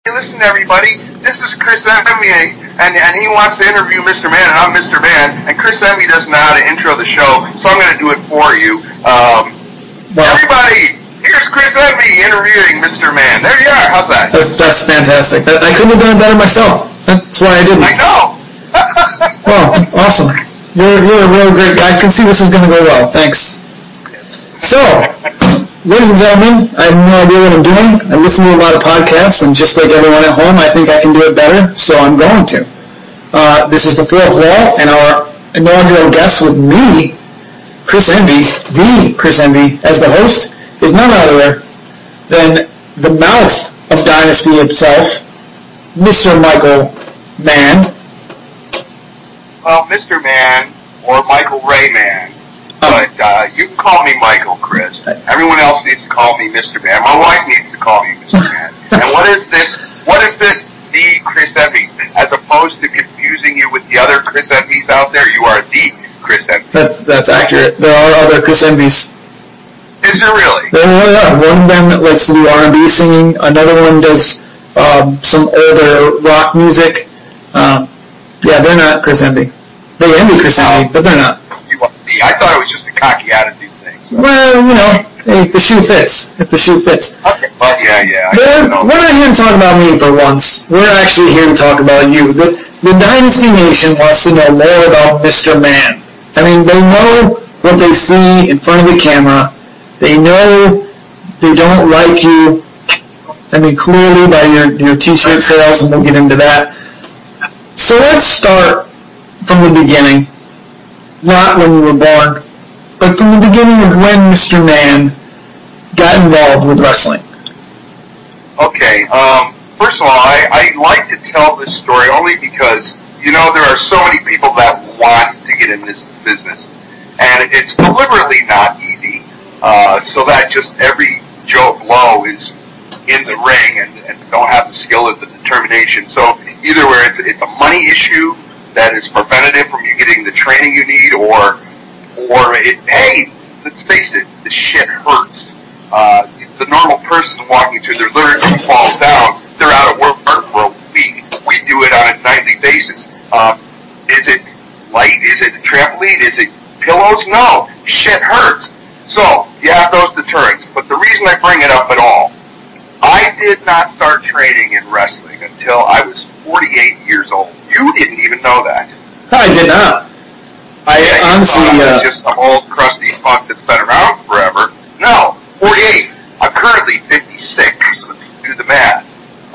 Hey, listen, everybody. This is Chris Envy, and he wants to interview Mr. Man, and I'm Mr. Man. And Chris Envy doesn't know how to intro the show, so I'm going to do it for you. Everybody, here's Chris Envy interviewing Mr. Man. There you are. How's that? That's fantastic. I couldn't have done it better myself. That's why I didn't. I know. Well, awesome. You're a real great guy. I can see this is going to go well. Thanks. So, ladies and gentlemen, I have no idea what I'm doing. I listen to a lot of podcasts, and just like everyone at home, I think I can do it better, so I'm going to. This is the Fourth Wall, and our inaugural guest with me, Chris Envy, the Chris Envy, as the host, is none other than the mouth of Dynasty itself, Mr. Michael Mann. Well, Mr. Man, or Michael Ray Man. But you can call me Michael, Chris. Everyone else needs to call me Mr. Man. My wife needs to call me Mr. Man. And what is this, the Chris Envy? As opposed to confusing you with the other Chris Envys out there, you are the Chris Envy. That's accurate. There are other Chris Envys. Is there really? There are. One of them likes to do R&B singing. Another one does some older rock music. Yeah, they're not Chris Envy. They envy Chris Envy, but they're not. I thought it was just a cocky attitude thing. So. Well, hey, the shoe fits. If the shoe fits. Okay. Well, yeah. We're not here to talk about me for once. We're actually here to talk about you. The Dynasty Nation wants to know more about Mr. Man. I mean, they know what they see in front of the camera. They know they don't like you. I mean, clearly by your T-shirt sales, and we'll get into that. So let's start from the beginning. Not when you were born, but from the beginning of when Mr. Man got involved with wrestling. Okay, first of all, I like to tell this story only because, there are so many people that want to get in this business. And it's deliberately not easy, so that just every Joe Blow is in the ring and don't have the skill or the determination. So either where it's a money issue that is preventative from you getting the training you need, or hey, let's face it, the shit hurts. The normal person walking through, their lyrics falls down, they're out of work for a week. We do it on a nightly basis. Is it light? Is it a trampoline? Is it pillows? No. Shit hurts. So, you have those deterrents. But the reason I bring it up at all, I did not start training in wrestling until I was 48 years old. You didn't even know that. I did not. Honestly, I was just some old crusty fuck that's been around forever. No, 48. I'm currently 56. So do the math.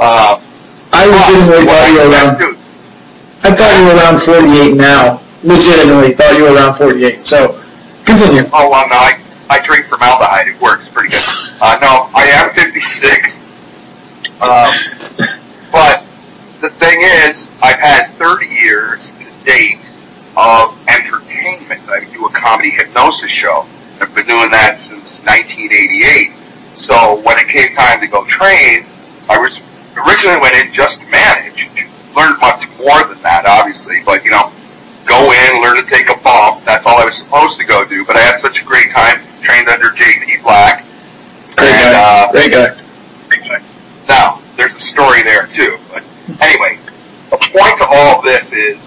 I legitimately thought you were around. I thought you were around 48 now. Legitimately thought you were around 48. So continue. Oh well, no, I drink formaldehyde. It works pretty good. No, I am 56. But the thing is, I've had 30 years to date of entertainment. I do a comedy hypnosis show. I've been doing that since 1988. So when it came time to go train, I was originally went in just to manage. Learned much more than that, obviously, but go in, learn to take a bump. That's all I was supposed to go do. But I had such a great time. Trained under J.P. Black. Great guy. Now, there's a story there too. But anyway, the point of all of this is,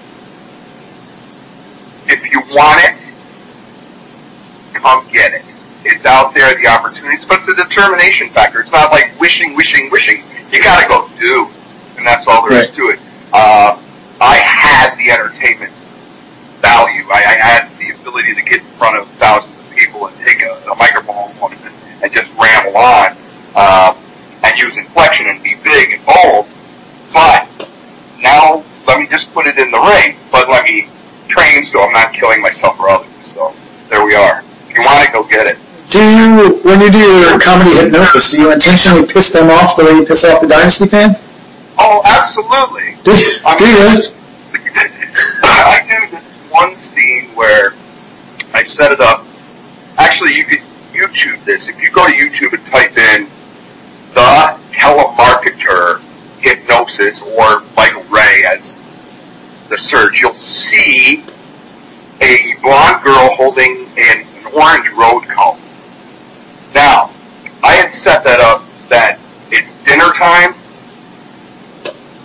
if you want it, come get it. It's out there, the opportunities, but it's a determination factor. It's not like wishing. You gotta go do. And that's all there is to it. I had the entertainment value. I had the ability to get in front of thousands of people and take a microphone and just ramble on, and use inflection and be big and bold. But now, let me just put it in the ring, but let me train so I'm not killing myself or others. So there we are. If you want it, go get it. When you do your comedy hypnosis, do you intentionally piss them off the way you piss off the Dynasty fans? Oh, absolutely. Do you? I do this one scene where I set it up. Actually, you could YouTube this. If you go to YouTube and type in the telemarketer hypnosis or Michael Ray as the search, you'll see a blonde girl holding an orange road cone. Now, I had set that up that it's dinner time,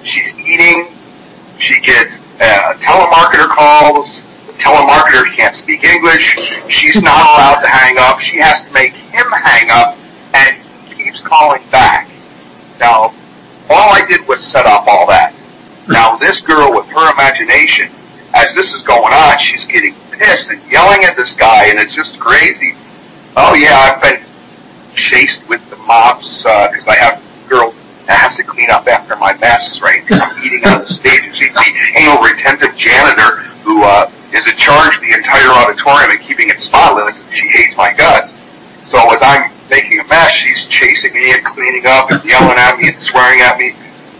she's eating. She gets telemarketer calls. The telemarketer can't speak English. She's not allowed to hang up. She has to make him hang up, and he keeps calling back. Now, all I did was set up all that. Now, this girl, with her imagination, as this is going on, she's getting pissed and yelling at this guy, and it's just crazy. Oh, yeah, I've been chased with the mops because I have girls that has to clean up after my mess, right? Because I'm eating on the stage. And she's the anal retentive janitor who is in charge of the entire auditorium and keeping it spotless. She hates my guts. So as I'm making a mess, she's chasing me and cleaning up and yelling at me and swearing at me.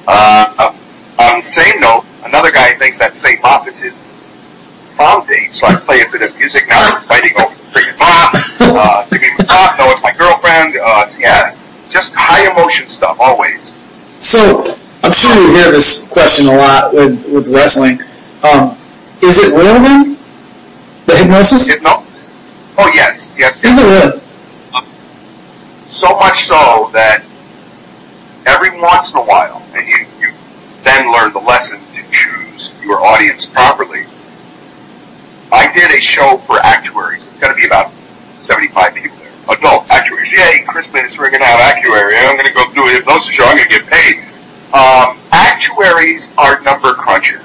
On the same note, another guy thinks that St. Mop is his prom date, so I play a bit of music. Now they're fighting over the freaking mop. Give me my mop. No, it's my girlfriend. Yeah, just high emotion stuff, always. So, I'm sure you hear this question a lot with wrestling. Is it real then? The hypnosis? Oh, yes. Is it real? So much so that every once in a while, and you then learn the lesson to choose your audience properly. I did a show for actuaries. It's going to be about 75 people there. Adult actuaries. Yay, Christmas, we're going to have actuary. I'm going to go do a hypnosis show. I'm going to get paid. Actuaries are number crunchers.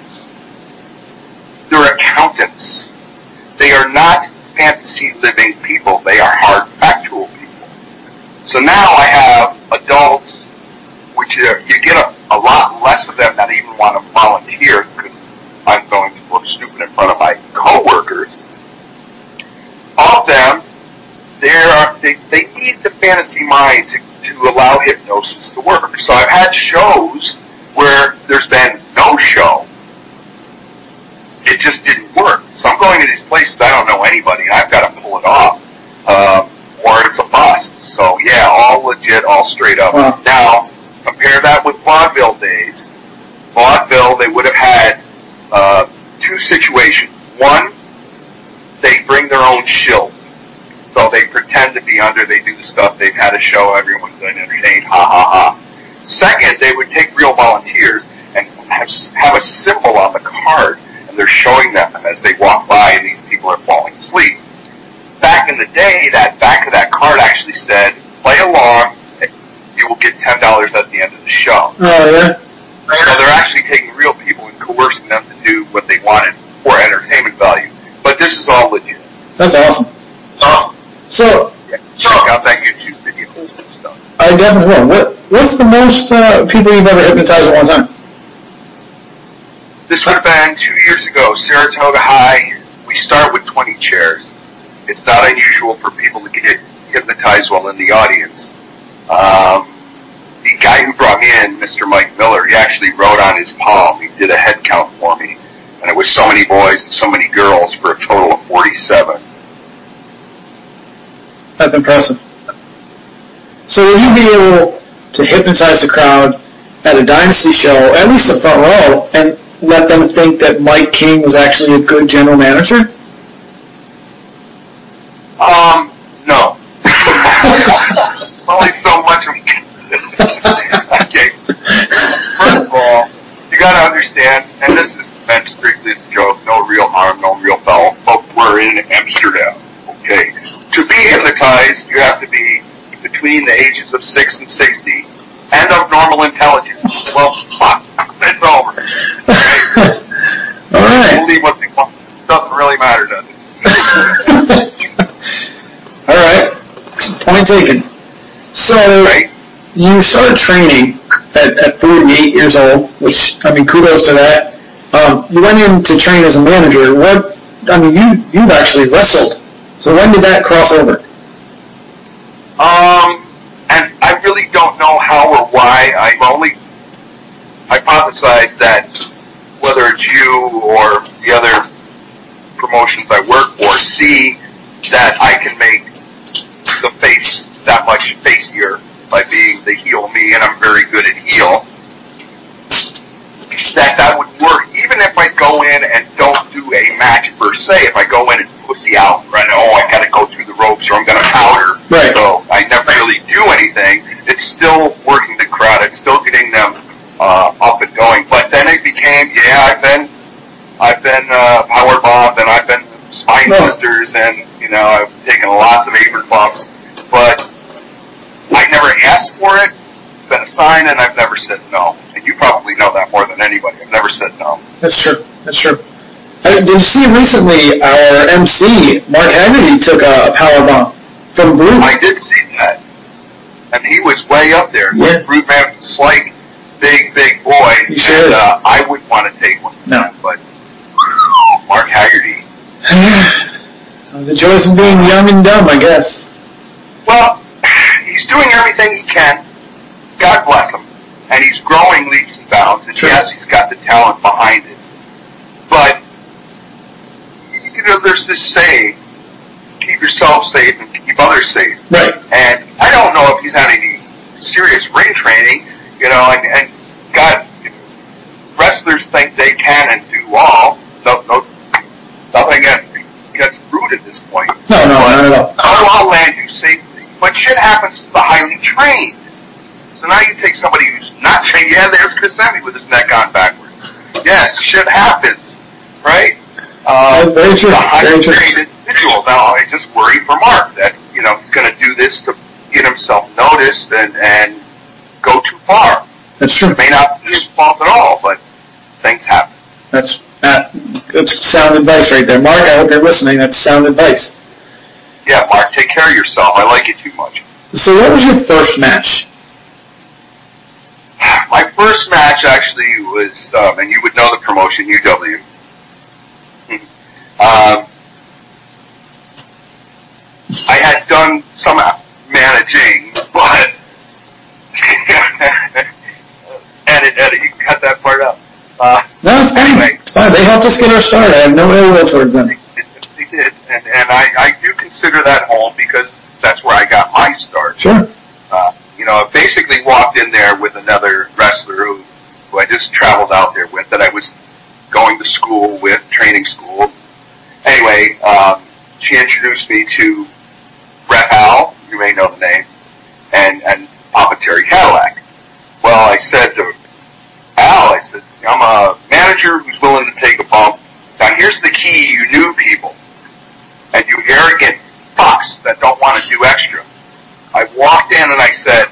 They're accountants. They are not fantasy living people. They are hard factual people. So now I have adults, which you get a lot less of them that even want to volunteer because I'm going to look stupid in front of my coworkers. All of them, they need the fantasy mind to allow hypnosis to work. So I've had shows where there's been no show. It just didn't work. So I'm going to these places I don't know anybody, and I've got to pull it off, or it's a bust. So yeah, all legit, all straight up. Wow. Now, compare that with vaudeville days. Vaudeville, they would have had two situations. One, they bring their own shills. So they pretend to be under, they do the stuff, they've had a show, everyone's entertained, ha ha ha. Second, they would take real volunteers and have a symbol on the card, and they're showing them as they walk by, and these people are falling asleep. Back in the day, that back of that card actually said, play along, you will get $10 at the end of the show. Oh, yeah? So they're actually taking real people and coercing them to do what they wanted for entertainment value. But this is all legit. That's awesome. So, check out that YouTube video and stuff. I definitely will. What's the most people you've ever hypnotized at one time? This would have been 2 years ago, Saratoga High. We start with 20 chairs. It's not unusual for people to get hypnotized while in the audience. The guy who brought me in, Mr. Mike Miller, he actually wrote on his palm. He did a head count for me. And it was so many boys and so many girls for a total of 47. That's impressive. So will you be able to hypnotize the crowd at a Dynasty show, at least the front row, and let them think that Mike King was actually a good general manager? No. Only so much of Okay. First of all, you gotta understand, and this is meant strictly as a joke, no real harm, no real foul, but we're in Amsterdam, okay? To be hypnotized, you have to be between the ages of 6 and 60, and of normal intelligence. Well, fuck, it's over. Okay? All right. Believe what they want. Doesn't really matter, does it? All right. Point taken. So, you started training at 48 years old, which, I mean, kudos to that. You went in to train as a manager. You've actually wrestled. So when did that cross over? And I really don't know how or why. I've only hypothesized that whether it's you or the other promotions I work for see that I can make the face that much facier by being the heel me, and I'm very good at heel. That would work, even if I go in and don't do a match per se. If I go in and pussy out, right? Oh, I got to go through the ropes, or I'm going to powder. Right. So I never really do anything. It's still working the crowd. It's still getting them up and going. But Yeah, I've been power bombed, and I've been spine busters, and I've taken lots of apron bumps, but I never asked for it. It's been assigned, and I've never said no. And you probably know that more than anybody. I've never said no. That's true. That's true. Did you see recently our MC Mark Haggerty took a power bomb from Brute? I did see that, and he was way up there. Yeah. Brute man was like big boy, and I wouldn't want to take one. No, but Mark Haggerty. The joys of being young and dumb, I guess. Well, he's doing everything he can. God bless him. And he's growing leaps and bounds. And yes, he's got the talent behind it. But, there's this saying, keep yourself safe and keep others safe. Right. And I don't know if he's had any serious ring training, and God, wrestlers think they can and do all. Nothing gets Brute at this point. No, not at all. I'll land you safely. But shit happens to the highly trained. So now you take somebody who's not trained. Yeah, there's Chris Emmett with his neck on backwards. Yes, shit happens, right? Very true. The highly trained individual. Now, I just worry for Mark that, he's going to do this to get himself noticed and go too far. That's true. It may not be his fault at all, but things happen. That's sound advice right there. Mark, I hope you're listening. That's sound advice. Yeah, Mark, take care of yourself. I like you too much. So what was your first match? My first match actually was, and you would know the promotion, UW. I had done some managing, but edit, you can cut that part out. No, it's fine. Anyway, it's fine. They helped us get our start. I have no ill will towards them. They did, and I do consider that home because that's where I got my start. Sure. I basically walked in there with another wrestler who I just traveled out there with, that I was going to school with, training school. Anyway, she introduced me to Rep Al, you may know the name, and Papa Terry Cadillac. Well, I said to Al, I'm a manager who's willing to take a bump. Now here's the key, you new people, and you arrogant fucks that don't want to do extra. I walked in and I said,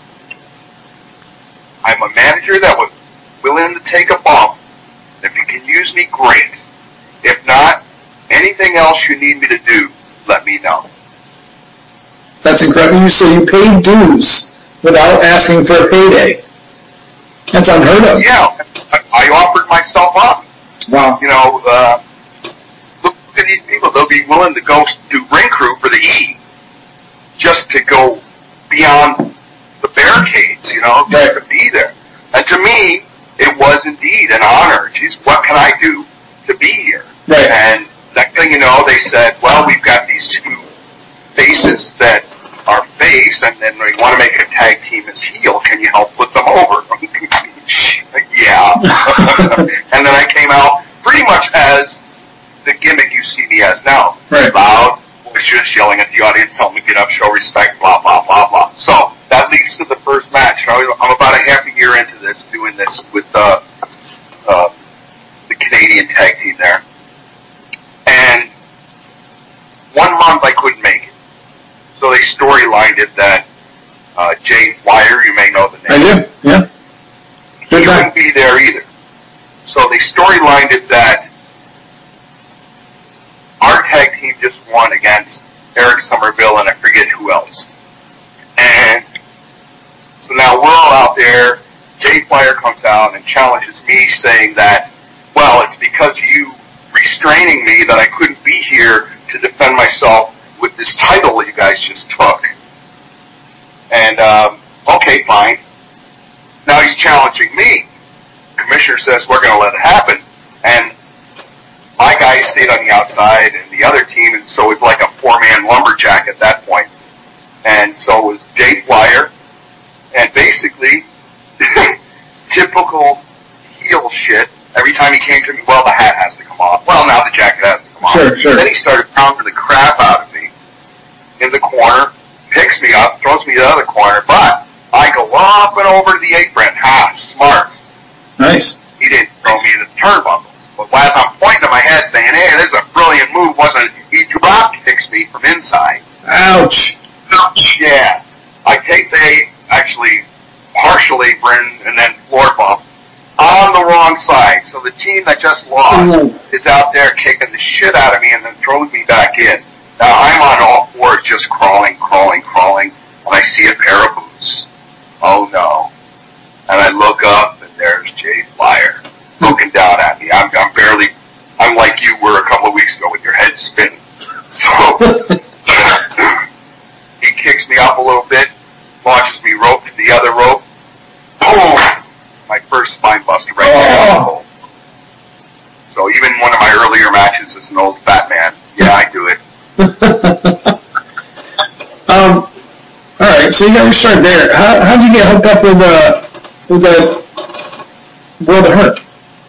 I'm a manager that was willing to take a bump. If you can use me, great. If not, anything else you need me to do, let me know. That's incredible. So you paid dues without asking for a payday. That's unheard of. Yeah, I offered myself up. Wow. Look at these people. They'll be willing to go do ring crew for the E just to go beyond the barricades, just to be there. And to me, it was indeed an honor. Geez, what can I do to be here? Right. And next thing you know, they said, well, we've got these two faces that are face, and then we want to make a tag team as heel. Can you help put them over? Yeah. And then I came out pretty much as the gimmick you see me as now. Right. Loud, boisterous, yelling at the audience, telling them to get up, show respect, blah, blah, blah, blah. So that leads to the first match. I'm about a half a year into this, doing this with the Canadian tag team there. And 1 month I couldn't make it. So they storylined it that Jay Flyer, you may know the name. I do, yeah. He wouldn't be there either. So they storylined it that our tag team just won against Eric Somerville and I forget who else. And so now we're all out there. Jay Flyer comes out and challenges me, saying that, well, it's because of you restraining me that I couldn't be here to defend myself with this title that you guys just took. And, okay, fine. Now he's challenging me. The commissioner says, we're going to let it happen. And my guy stayed on the outside and the other team, and so it was like a 4-man lumberjack at that point. And so it was Jay Flyer, and basically, typical heel shit. Every time he came to me, well, the hat has to come off. Well, now the jacket has to come off. Sure. Then he started pounding the crap out of me in the corner, picks me up, throws me to the other corner, but I go up and over to the apron. Ha, smart. Nice. He didn't throw me to the thinking, hey, this is a brilliant move, wasn't it? He drop kicks me from inside. Ouch. Yeah. They actually partial apron and then floor bump on the wrong side. So the team that just lost is out there kicking the shit out of me and then throws me back in. Now I'm on all fours just crawling, and I see a pair of boots. Oh no. And I look up and there's Jay Flyer looking down at me. I'm like you were a couple of weeks ago with your head spinning. So he kicks me up a little bit, launches me rope to the other rope. Boom! My first spine buster right there. So even one of my earlier matches as an old fat man, yeah, I do it. All right, so you got your start there. How did you get hooked up with the World of Hurt?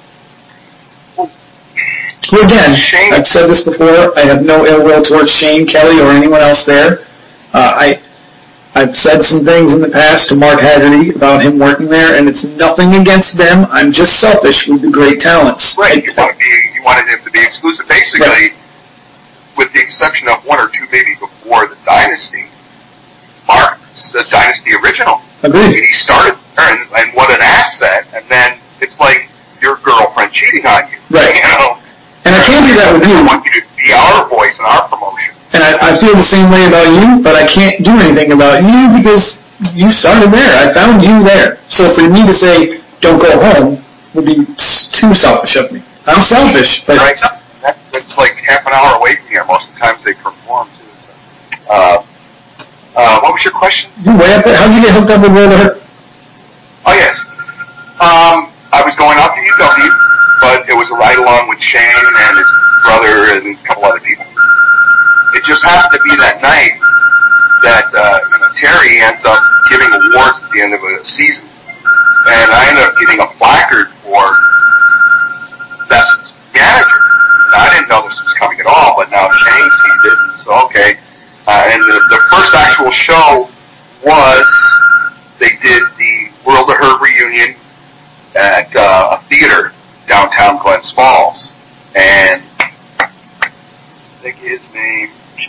Well, again, Shane, I've said this before. I have no ill will towards Shane Kelly or anyone else there. I've said some things in the past to Mark Haggerty about him working there, and it's nothing against them. I'm just selfish with the great talents. Right, you wanted him to be exclusive. Basically, with the exception of one or two maybe before the Dynasty, Mark's the Dynasty original. Agreed. He started there, and what an asset, and then it's like your girlfriend cheating on you. Right. You know? And I can't do that with you. I want you to be our voice in our promotion. And I feel the same way about you, but I can't do anything about you because you started there. I found you there. So for me to say, don't go home, would be too selfish of me. I'm selfish, but... Right. That's like half an hour away from here. Most of the times they perform, too. So. What was your question? Way up there. How did you get hooked up with World of Hurt? Oh, yes. I was going out to UW, but it was a ride-along with Shane and his brother and a couple other people. It just happened to be that night that Terry ends up giving awards at the end of a season, and I ended up getting a placard for best manager. Now, I didn't know this was coming at all, but now Shane sees it, so okay. And the first actual show was they did the World of Hurt reunion at a theater downtown Glens Falls, and I think his name.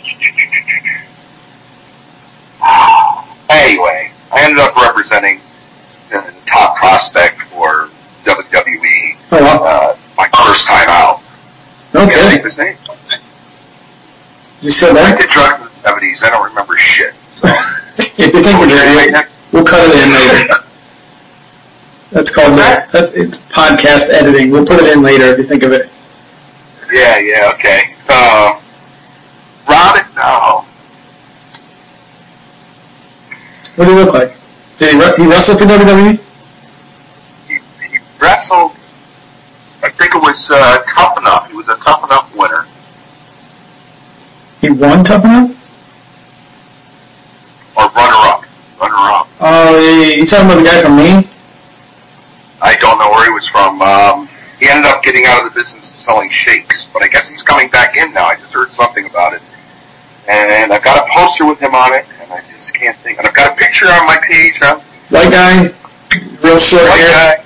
Anyway, I ended up representing the top prospect for WWE. Oh, wow. My first time out. Okay. I think his name. Is he still there? I did drugs in the 70s. I don't remember shit. So. If you think of it, we'll cut it in later. That's called it's podcast editing. We'll put it in later if you think of it. Yeah, okay. Robin, no. What do he look like? Did he wrestle for WWE? He wrestled, I think it was Tough Enough. He was a Tough Enough winner. He won Tough Enough? Or runner-up. Oh, you talking about the guy from Maine? I don't know where he was from. He ended up getting out of the business of selling shakes, but I guess he's coming back in now. I just heard something about it. And I've got a poster with him on it, and I just can't think. And I've got a picture on my page. White guy, real short hair. White guy.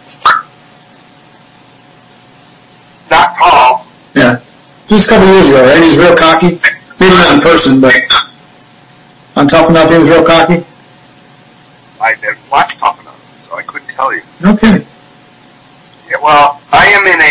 Not tall. Yeah. Just a couple years ago, right? He's real cocky. Maybe not in person, but on Tough Enough, he was real cocky. I never watched Tough Enough, so I couldn't tell you. Okay. Yeah, well, I am in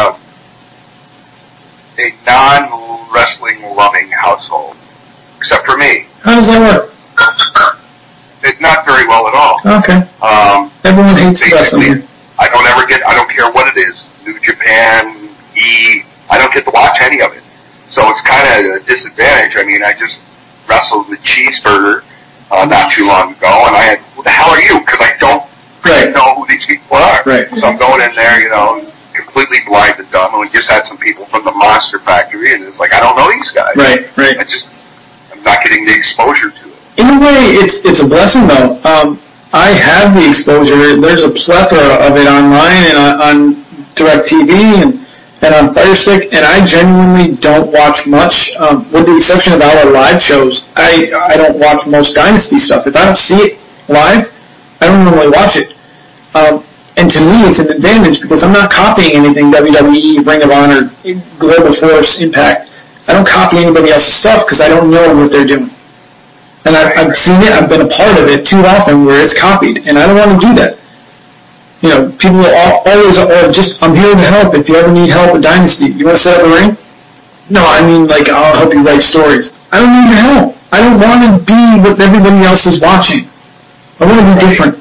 a non-wrestling loving household, except for me. How does that work? It's not very well at all. Okay. Everyone hates wrestling. I don't care what it is. New Japan, I don't get to watch any of it. So it's kind of a disadvantage. I mean, I just wrestled with Cheeseburger not too long ago, and I had, who the hell are you? Because I don't know who these people are. Right. So I'm going in there, completely blind and dumb, and we just had some people from the Monster Factory, and it's like, I don't know these guys. Right. I'm not getting the exposure to it. In a way, it's a blessing, though. I have the exposure. There's a plethora of it online and on DirecTV and on Fire Stick, and I genuinely don't watch much, with the exception of our live shows. I don't watch most Dynasty stuff. If I don't see it live, I don't normally watch it. And to me, it's an advantage because I'm not copying anything WWE, Ring of Honor, Global Force, Impact. I don't copy anybody else's stuff because I don't know what they're doing. And I've seen it, I've been a part of it too often where it's copied, and I don't want to do that. You know, people will always, I'm here to help if you ever need help with Dynasty. You want to set up a ring? No, I mean, like, I'll help you write stories. I don't need your help. I don't want to be what everybody else is watching. I want to be different.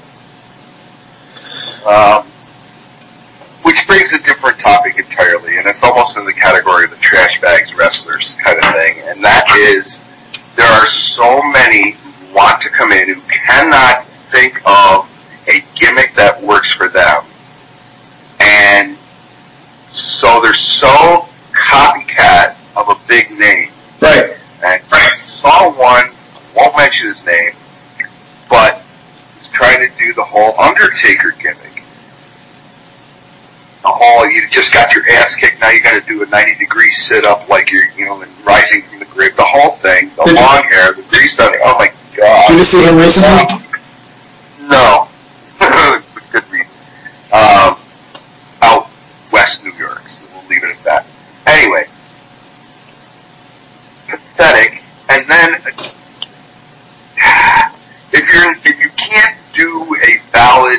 Which brings a different topic entirely, and it's almost in the category of the trash bags wrestlers kind of thing, and that is there are so many who want to come in who cannot think of a gimmick that works for them, and so they're so copycat of a big name. Right. And I saw one, won't mention his name, but he's trying to do the whole Undertaker gimmick. The whole, you just got your ass kicked, now you got to do a 90-degree sit-up like you're, rising from the grave. The whole thing, the long hair, the grease on it. Oh my God. Did you see him recently? No. Good reason. Out west New York, so we'll leave it at that. Anyway. Pathetic. And then, if you can't do a valid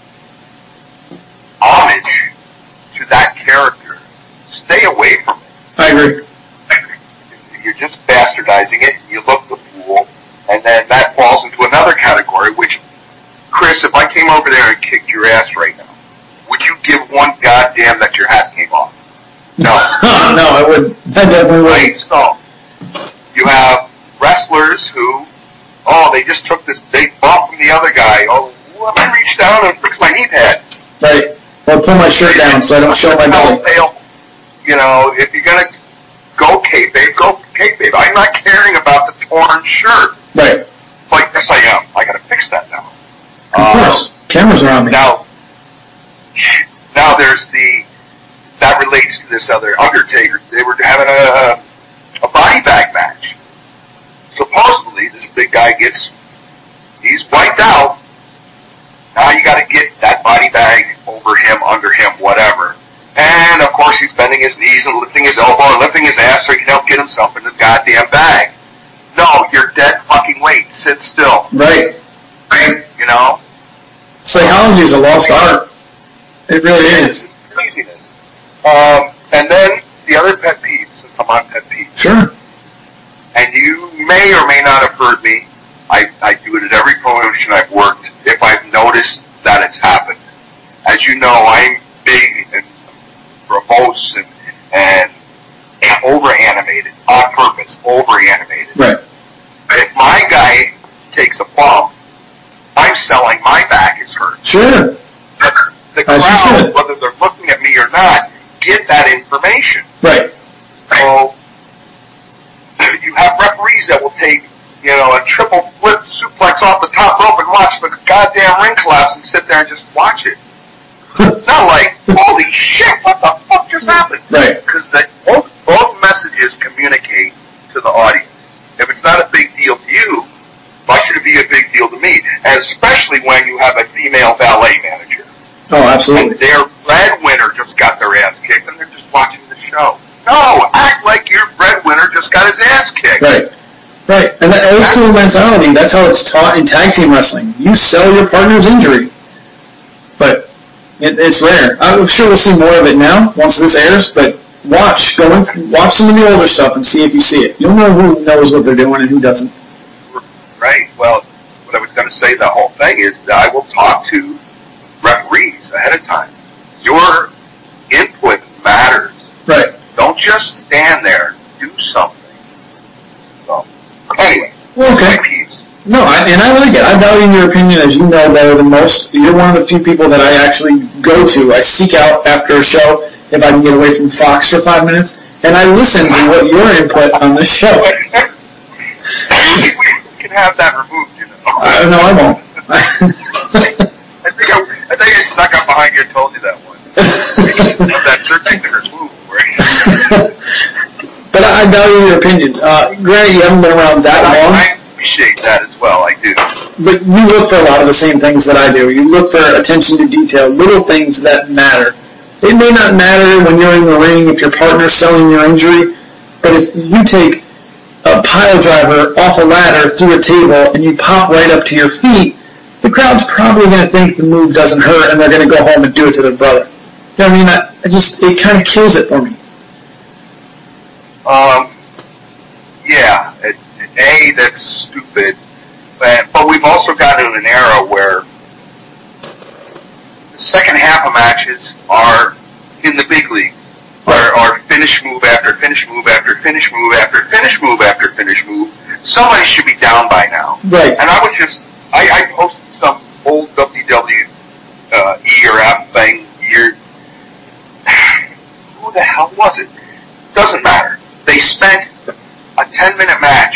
homage to that character, stay away from it. I agree. You're just bastardizing it, and you look the fool, and then that falls into another category, which, Chris, if I came over there and kicked your ass right now, would you give one goddamn that your hat came off? No. No, I wouldn't. I definitely wouldn't. Right, so, you have wrestlers who, they just took this big bump from the other guy. Let me reach down and fix my knee pad. Right. Or pull my shirt down so I don't show my belly. If you're going to go kayfabe, go kayfabe. I'm not caring about the torn shirt. Right. Like, yes, I am. I got to fix that now. Of course. Cameras are on me. Now there's that relates to this other Undertaker. They were having a body bag match. Supposedly, this big guy he's wiped out. Now you got to get that body bag over him, under him, whatever. And, of course, he's bending his knees and lifting his elbow and lifting his ass so he can help get himself in the goddamn bag. No, you're dead fucking weight. Sit still. Right. Psychology is a lost art. It really is. It's craziness. And then the other pet peeve, since I'm on pet peeves. Sure. And you may or may not have heard me. I do it at every promotion I've worked if I've noticed that it's happened. As you know, I'm big and verbose and over-animated, on purpose, over-animated. Right. If my guy takes a bump, I'm selling my back is hurt. Sure. The crowd, whether they're looking at me or not, get that information. Right. So, you have referees that will take, a triple flip suplex off the top rope and watch the goddamn ring collapse and sit there and just watch it. Not like, holy shit, what the fuck just happened? Right. Because both messages communicate to the audience. If it's not a big deal to you, why should it be a big deal to me? And especially when you have a female ballet manager. Oh, absolutely. And their breadwinner just got their ass kicked and they're just watching the show. No, act like your breadwinner just got his ass kicked. Right. Right. And that old school mentality, that's how it's taught in tag team wrestling. You sell your partner's injury. But it's rare. I'm sure we'll see more of it now once this airs, but watch some of the older stuff and see if you see it. You'll know who knows what they're doing and who doesn't. Right. Well, what I was going to say, the whole thing is that I will talk to referees ahead of time. Your input matters. Right. Don't just stand there. Do something. So, anyway. Okay. No, and I like it. I value your opinion, as you know better than most. You're one of the few people that I actually go to. I seek out after a show if I can get away from Fox for 5 minutes, and I listen to what your input on the show. We can have that removed, No, I won't. I think I snuck up behind you and told you that once. That certain thing to remove. But I value your opinion. Granted, you haven't been around that long. I appreciate that as well. I do. but you look for a lot of the same things that I do. You look for attention to detail, little things that matter. It may not matter when you're in the ring if your partner's selling your injury, but if you take a pile driver off a ladder through a table and you pop right up to your feet, the crowd's probably going to think the move doesn't hurt and they're going to go home and do it to their brother. You know what I mean? It kind of kills it for me. Yeah. That's stupid. But we've also gotten in an era where the second half of matches are in the big leagues. Or finish move after finish move after finish move after finish move after finish move. Somebody should be down by now. Right. And I posted some old WWE E or F thing. Who the hell was it? Doesn't matter. They spent a 10-minute match.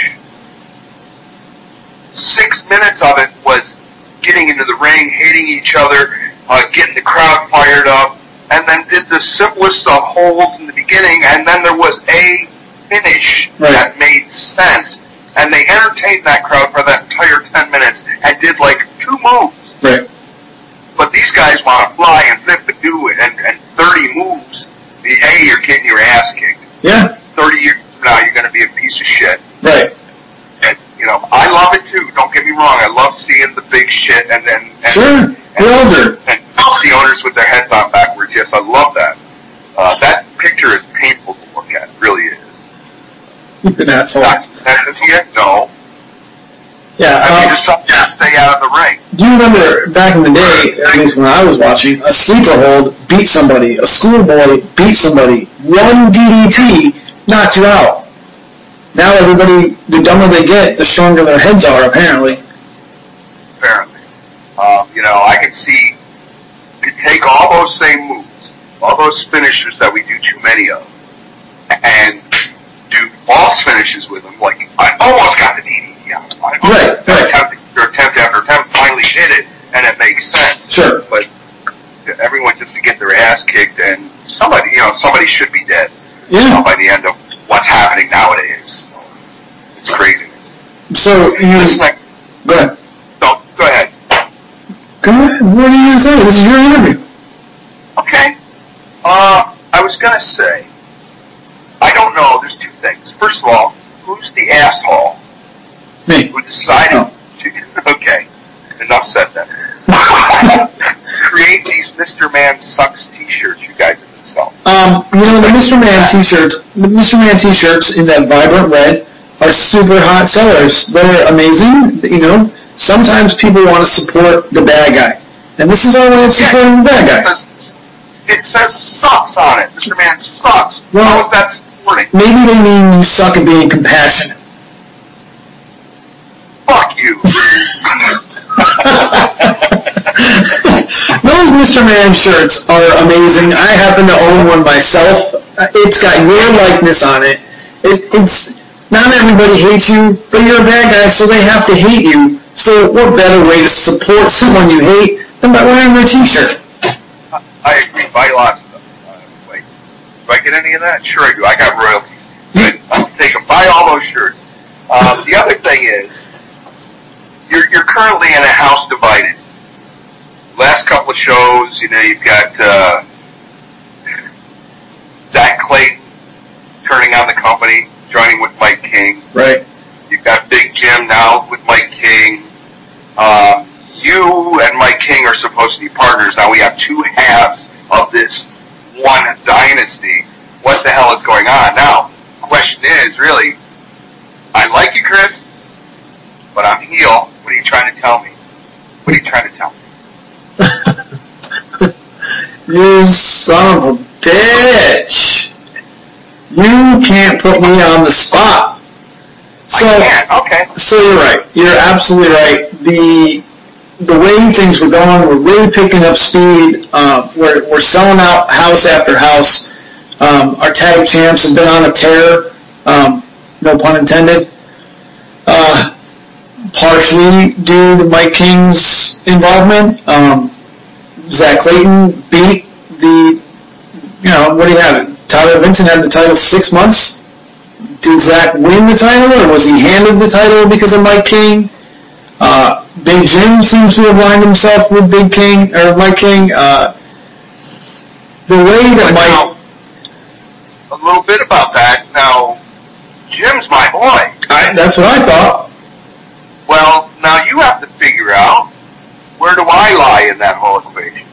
6 minutes of it was getting into the ring, hitting each other, getting the crowd fired up, and then did the simplest of holds in the beginning, and then there was a finish that made sense, and they entertained that crowd for that entire 10 minutes and did like 2 moves. Right. But these guys want to fly and flip and do it, and 30 moves, you're getting your ass kicked. Yeah. 30 years from now, you're going to be a piece of shit. Right. And, I love it too, don't get me wrong, I love seeing the big shit, and sure, we all do. And the owners with their heads on backwards, yes, I love that. That picture is painful to look at, it really is. You've been asshole. No. Yeah, you just have to stay out of the ring. Do you remember back in the day, at least when I was watching, a sleeper hold beat somebody, a schoolboy beat somebody, one DDT knocked you out. Now everybody, the dumber they get, the stronger their heads are, apparently. Apparently. I can see, you take all those same moves, all those finishers that we do too many of, and do false finishes with them, like, I almost got the DDT out. Right. Attempt after attempt, finally hit it, and it makes sense. Sure. But everyone just to get their ass kicked, and somebody should be dead. Yeah. By the end of what's happening nowadays. It's crazy. So, go ahead. No, go ahead. Go ahead. What are you going to say? This is your interview. Okay. I was going to say, I don't know, there's 2 things. First of all, who's the asshole? Me. Who decided to, okay, enough said then. Create these Mr. Man Sucks t-shirts you guys have been selling. The Mr. Man t-shirts in that vibrant red are super hot sellers. They're amazing. Sometimes people want to support the bad guy. And this is our way of supporting the bad guy. It says sucks on it. Mr. Man sucks. Well, how is that supporting? Maybe they mean you suck at being compassionate. Fuck you. Those Mr. Man shirts are amazing. I happen to own one myself. It's got your likeness on it. It's not everybody hates you, but you're a bad guy, so they have to hate you. So what better way to support someone you hate than by wearing their t-shirt? I agree. Buy lots of them. Wait, do I get any of that? Sure I do. I got royalties. Good. Take them. Buy all those shirts. The other thing is, you're currently in a house divided. Last couple of shows, you've got Zach Clayton turning on the company, joining with Mike King. Right. You've got Big Jim now with Mike King. You and Mike King are supposed to be partners. Now we have 2 halves of this one dynasty. What the hell is going on? Now, the question is, really, I like you, Chris, but I'm heel. What are you trying to tell me? What are you trying to tell me? You son of a bitch. You can't put me on the spot. So, I can't. Okay. So you're right. You're absolutely right. The way things were going, we're really picking up speed. We're selling out house after house. Our tag champs have been on a tear. No pun intended. Partially due to Mike King's involvement. Zach Clayton beat what do you have? Tyler Vincent had the title 6 months. Did Zach win the title, or was he handed the title because of Mike King? Big Jim seems to have aligned himself with Big King, or Mike King. The way that Mike... A little bit about that. Now, Jim's my boy. That's what I thought. Well, now you have to figure out, where do I lie in that whole equation?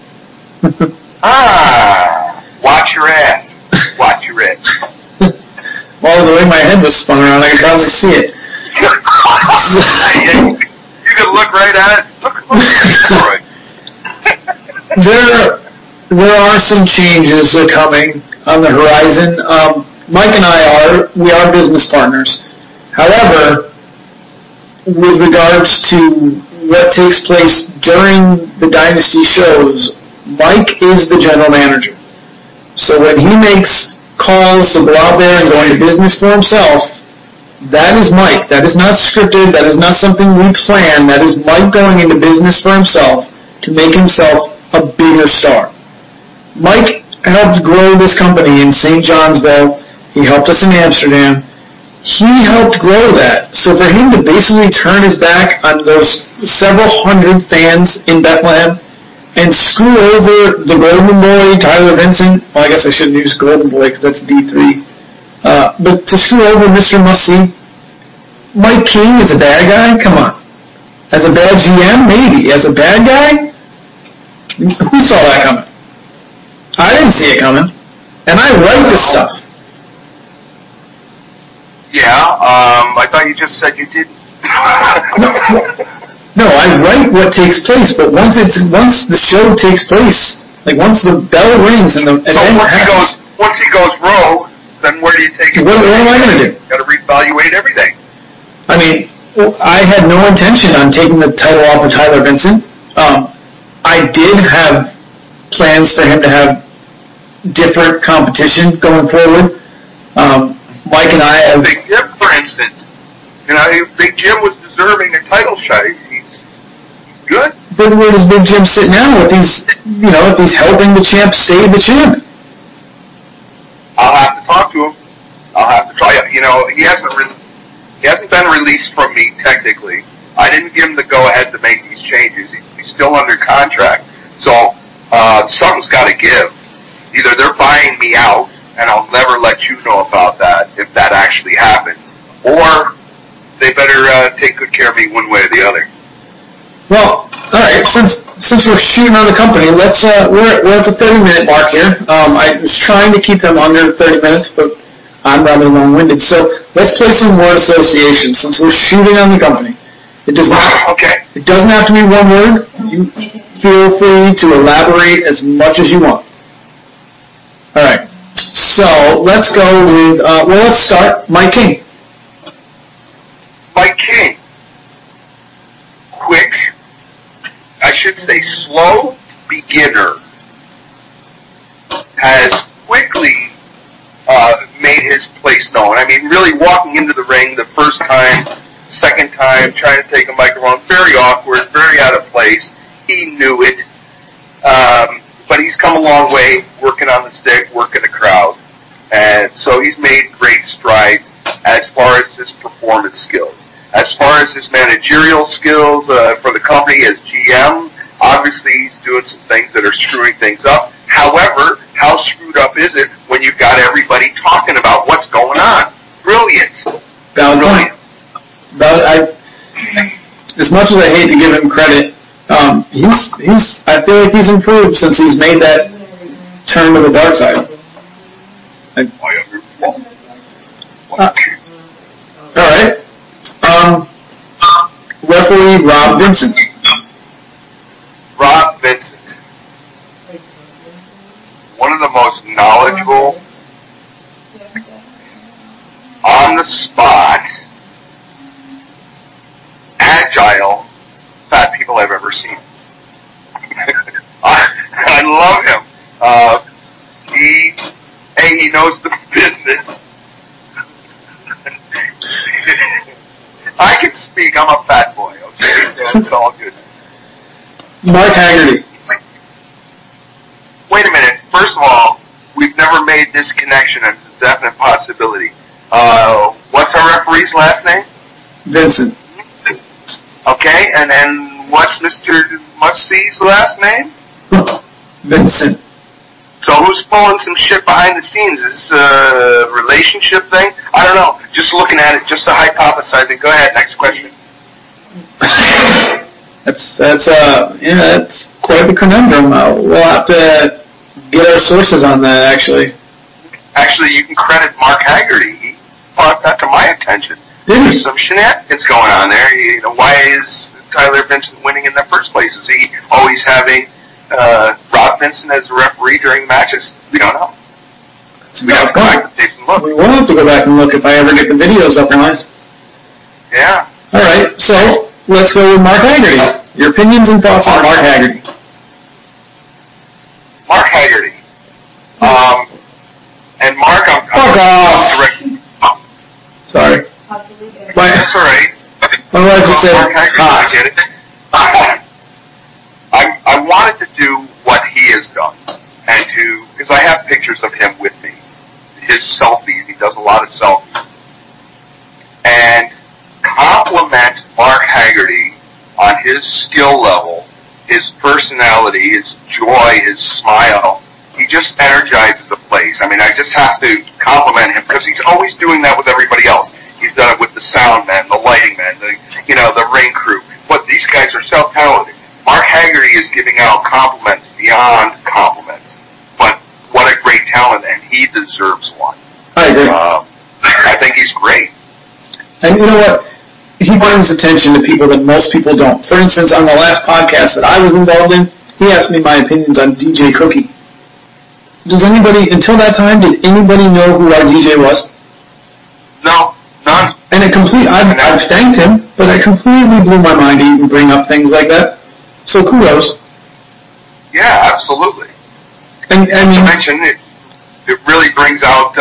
Watch your ass. Watch your ass. Well, the way my head was spun around, I could probably see it. You could look right at it. Look at it. There are some changes that are coming on the horizon. Mike and I we are business partners. However, with regards to what takes place during the Dynasty shows, Mike is the general manager. So when he makes calls to go out there and go into business for himself, that is Mike. That is not scripted. That is not something we plan. That is Mike going into business for himself to make himself a bigger star. Mike helped grow this company in St. Johnsville. He helped us in Amsterdam. He helped grow that. So for him to basically turn his back on those several hundred fans in Bethlehem and screw over the Golden Boy, Tyler Vincent, well, I guess I shouldn't use Golden Boy because that's D3, but to screw over Mr. Must-See, Mike King is a bad guy? Come on. As a bad GM? Maybe. As a bad guy? Who saw that coming? I didn't see it coming. And I write this stuff. Yeah, I thought you just said you didn't. No, I write what takes place, but once the show takes place, like once the bell rings and the event happens. Once he goes rogue, then where do you take it? What am I going to do? Got to reevaluate everything. I mean, I had no intention on taking the title off of Tyler Vincent. I did have plans for him to have different competition going forward. Mike and I have... Big Jim, for instance. Big Jim was deserving a title shot. He's good. But where does Big Jim sit now if he's helping the champ save the champ? I'll have to talk to him. I'll have to try it. He hasn't been released from me technically. I didn't give him the go-ahead to make these changes. He's still under contract. So something's got to give. Either they're buying me out, and I'll never let you know about that if that actually happens, or they better take good care of me one way or the other. Well, all right. Since we're shooting on the company, let's we're at the 30-minute mark here. I was trying to keep them under 30 minutes, but I'm rather long-winded. So let's play some word association since we're shooting on the company. It does not. Okay. It doesn't have to be one word. You feel free to elaborate as much as you want. All right. So let's go with. Let's start. Mike King. Mike King. Quick. I should say slow beginner. Has quickly made his place known. I mean, really walking into the ring the first time, second time, trying to take a microphone, very awkward, very out of place. He knew it. But he's come a long way working on the stick, working the crowd. And so he's made great strides as far as his performance skills. As far as his managerial skills for the company as GM, obviously he's doing some things that are screwing things up. However, how screwed up is it when you've got everybody talking about what's going on? Brilliant. Brilliant. As much as I hate to give him credit, I feel like he's improved since he's made that turn to the dark side. All right. Referee Rob Vincent. Rob Vincent. One of the most knowledgeable, on the spot, agile fat people I've ever seen. I love him. He knows the business. I can speak. I'm a fat boy, okay? So it's all good. Mark Haggerty. Wait a minute. First of all, we've never made this connection. It's a definite possibility. What's our referee's last name? Vincent. Okay, and what's Mr. Must-See's last name? Vincent. So who's pulling some shit behind the scenes? Is this a relationship thing? I don't know. Just looking at it, just a hypothesizing. Go ahead, next question. That's quite the conundrum. We'll have to get our sources on that, actually. Actually, you can credit Mark Haggerty. He brought that to my attention. There's some shenanigans going on there. Why is Tyler Vincent winning in the first place? Is he always having Rob Vincent as a referee during the matches? We don't know. We have to go back and take some look. We will have to go back and look if I ever get the videos up online. Yeah. All right, so let's go with Mark Haggerty. Your opinions and thoughts on Mark Haggerty. Mark Haggerty. And Mark, I'm fuck off. Sorry. That's all right. My wife just said, Mark Haggerty, I get it. I wanted to do what he has done, and because I have pictures of him with me, his selfies. He does a lot of selfies, and compliment Mark Haggerty on his skill level, his personality, his joy, his smile. He just energizes a place. I mean, I just have to compliment him because he's always doing that with everybody else. He's done it with the sound men, the lighting men, the ring crew. But these guys are so talented. Mark Haggerty is giving out compliments beyond compliments. But what a great talent, and he deserves one. I agree. I think he's great. And you know what? He brings attention to people that most people don't. For instance, on the last podcast that I was involved in, he asked me my opinions on DJ Cookie. Does anybody, until that time, did anybody know who our DJ was? No, none. And I've thanked him, but it completely blew my mind to even bring up things like that. So kudos. Yeah, absolutely. And I mean, you mentioned it really brings out.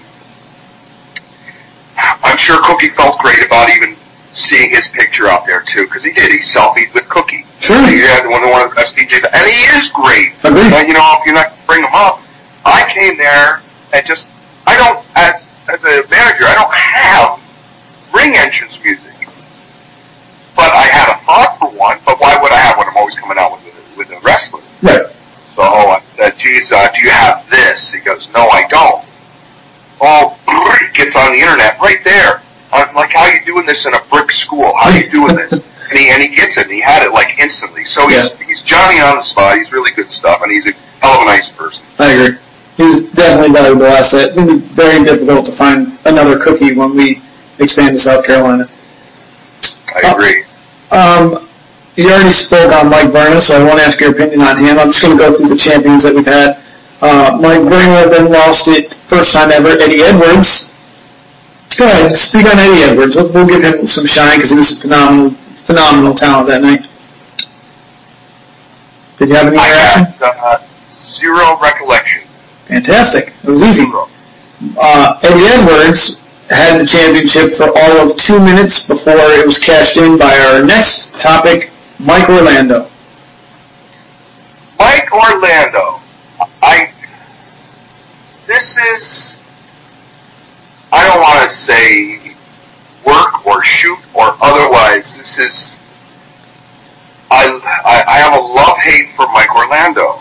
I'm sure Cookie felt great about even seeing his picture out there too, because he did. He selfied with Cookie. Sure. He had one of the best DJs, and he is great. Agreed. And if you're not bring him up, I came there and I don't as a manager, I don't have ring entrance music. But I had a thought for one, but why would I have one? I'm always coming out with a wrestler. Right. So I said, geez, do you have this? He goes, no, I don't. Oh, he gets on the internet right there. I'm like, how are you doing this in a brick school? How are you doing this? and he gets it, and he had it like instantly. So he's Johnny on the spot. He's really good stuff, and he's a hell of a nice person. I agree. He's definitely a valuable asset. It would be very difficult to find another Cookie when we expand to South Carolina. I agree. You already spoke on Mike Verna, so I won't ask your opinion on him. I'm just going to go through the champions that we've had. Mike Verna then lost it first time ever. Eddie Edwards. Go ahead, speak on Eddie Edwards. We'll give him some shine because he was a phenomenal talent that night. Did you have any reaction? I have zero recollection. Fantastic. It was easy. Eddie Edwards had the championship for all of 2 minutes before it was cashed in by our next topic, Mike Orlando. Mike Orlando. I don't want to say work or shoot or otherwise. I have a love-hate for Mike Orlando.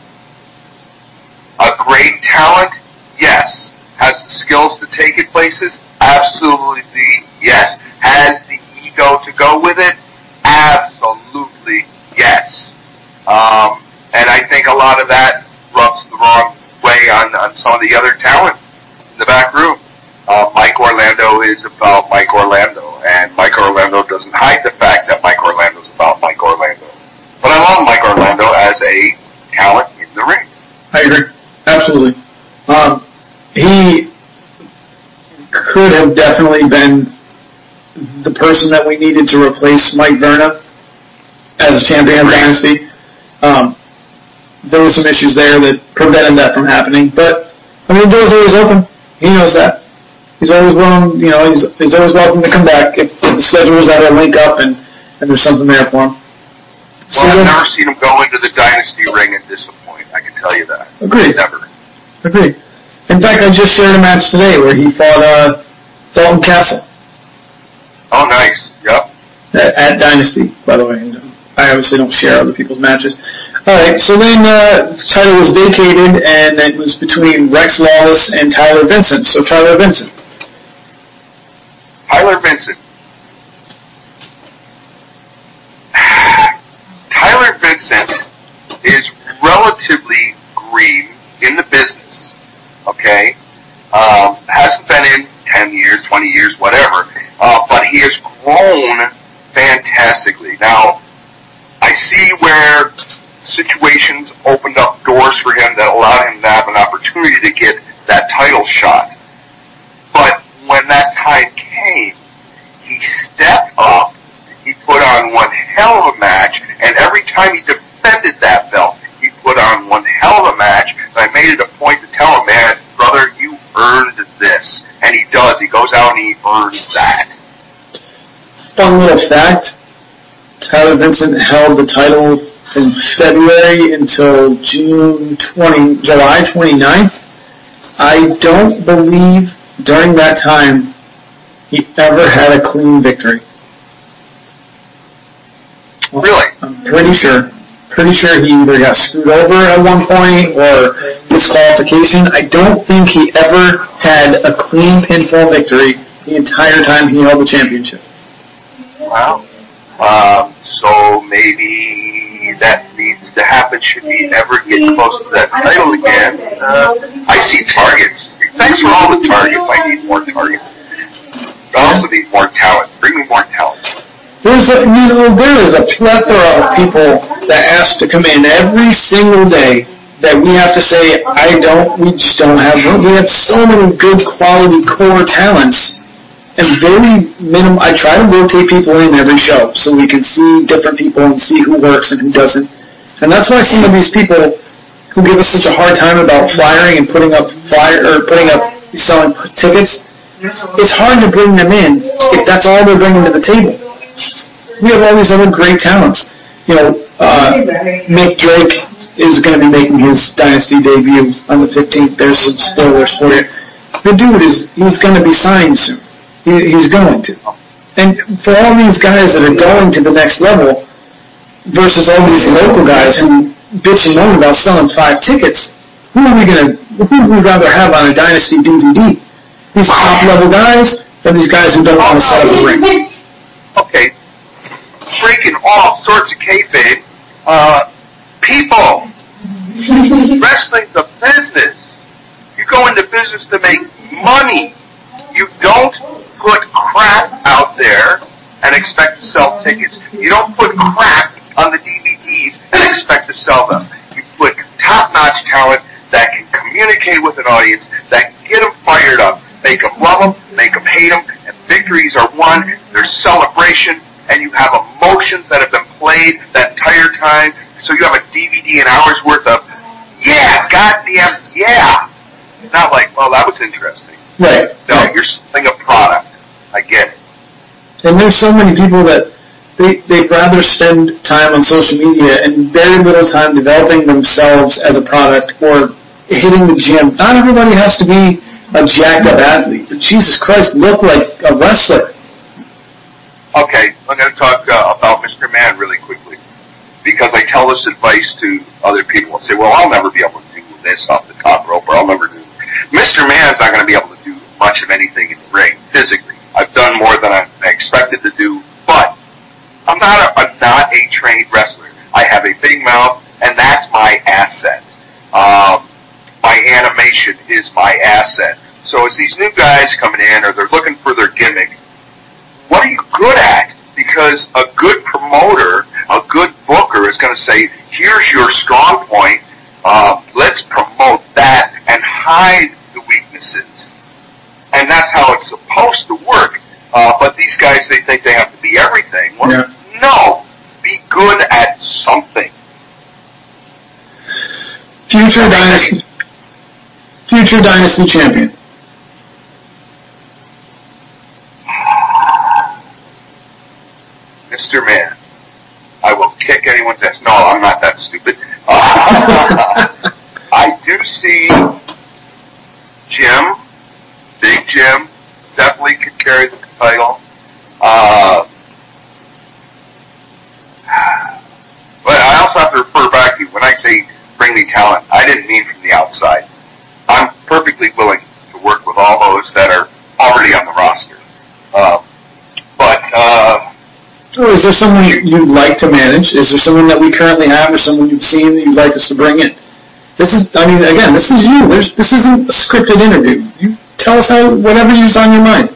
A great talent, yes. Has the skills to take it places? Absolutely, yes. Has the ego to go with it? Absolutely, yes. And I think a lot of that rubs the wrong way on some of the other talent in the back room. Mike Orlando is about Mike Orlando, and Mike Orlando doesn't hide the fact that Mike Orlando is about Mike Orlando. But I love Mike Orlando as a talent in the ring. I agree. Absolutely. He could have definitely been the person that we needed to replace Mike Verna as a champion of Dynasty. There were some issues there that prevented that from happening, but I mean, the door is open. He knows that. He's always willing, he's always welcome to come back if the schedules ever link up and there's something there for him. Well, I've never seen him go into the Dynasty ring and disappoint. I can tell you that. Agreed. Never. Agreed. In fact, I just shared a match today where he fought Dalton Castle. Oh, nice. Yep. at Dynasty, by the way. And I obviously don't share other people's matches. All right, so then the title was vacated, and it was between Rex Lawless and Tyler Vincent. So Tyler Vincent. Tyler Vincent. Tyler Vincent is relatively green in the business, okay? Hasn't been in 10 years, 20 years, whatever, but he has grown fantastically. Now, I see where situations opened up doors for him that allowed him to have an opportunity to get that title shot. But when that time came, he stepped up, he put on one hell of a match, and every time he defended that belt, he put on one hell of a match, and I made it a point to tell him, man, brother, you earned this. And he does. He goes out and he earns that. Fun little fact, Tyler Vincent held the title from February until July 29th. I don't believe during that time he ever had a clean victory. Really? I'm pretty sure. Pretty sure he either got screwed over at one point or disqualification. I don't think he ever had a clean pinfall victory the entire time he held the championship. Wow. So maybe that needs to happen should he ever get close to that title again. I see targets. Thanks for all the targets. I need more targets. I also need more talent. Bring me more talent. There is a plethora of people that ask to come in every single day that we have to say, we just don't have room. We have so many good quality core talents and very minimum. I try to rotate people in every show so we can see different people and see who works and who doesn't. And that's why some of these people who give us such a hard time about flyering and selling tickets, it's hard to bring them in if that's all they're bringing to the table. We have all these other great talents. Mick Drake is going to be making his Dynasty debut on the 15th. There's some spoilers for you. The dude he's going to be signed soon. He's going to. And for all these guys that are going to the next level versus all these local guys who bitch and moan about selling 5 tickets, who would we rather have on a Dynasty DVD? These top level guys or these guys who don't want to set up a ring? Okay. Breaking all sorts of kayfabe. People, wrestling's a business. You go into business to make money. You don't put crap out there and expect to sell tickets. You don't put crap on the DVDs and expect to sell them. You put top-notch talent that can communicate with an audience, that can get them fired up, make them love them, make them hate them, and victories are won. There's celebration. And you have emotions that have been played that entire time, so you have a DVD an hour's worth of, yeah, goddamn, yeah. Not like, well, that was interesting. Right. No, you're selling a product. I get it. And there's so many people that they'd rather spend time on social media and very little time developing themselves as a product or hitting the gym. Not everybody has to be a jacked-up athlete, but Jesus Christ, look like a wrestler. Okay, I'm going to talk about Mr. Man really quickly, because I tell this advice to other people and say, well, I'll never be able to do this off the top rope, or I'll never do it. Mr. Man's not going to be able to do much of anything in the ring, physically. I've done more than I expected to do, but I'm not a trained wrestler. I have a big mouth, and that's my asset. My animation is my asset. So as these new guys coming in, or they're looking for their gimmick, what are you good at? Because a good promoter, a good booker is going to say, here's your strong point, let's promote that and hide the weaknesses. And that's how it's supposed to work. But these guys, they think they have to be everything. Well, yeah. No, be good at something. Future Dynasty champion. Mr. Man, I will kick anyone's ass. No, I'm not that stupid. I do see Jim, Big Jim, definitely could carry the title. bring me talent, I didn't mean from the outside. I'm perfectly willing to work with all those that are already on the roster. Is there someone you'd like to manage? Is there someone that we currently have or someone you've seen that you'd like us to bring in? This is you. This isn't a scripted interview. You tell us whatever is on your mind.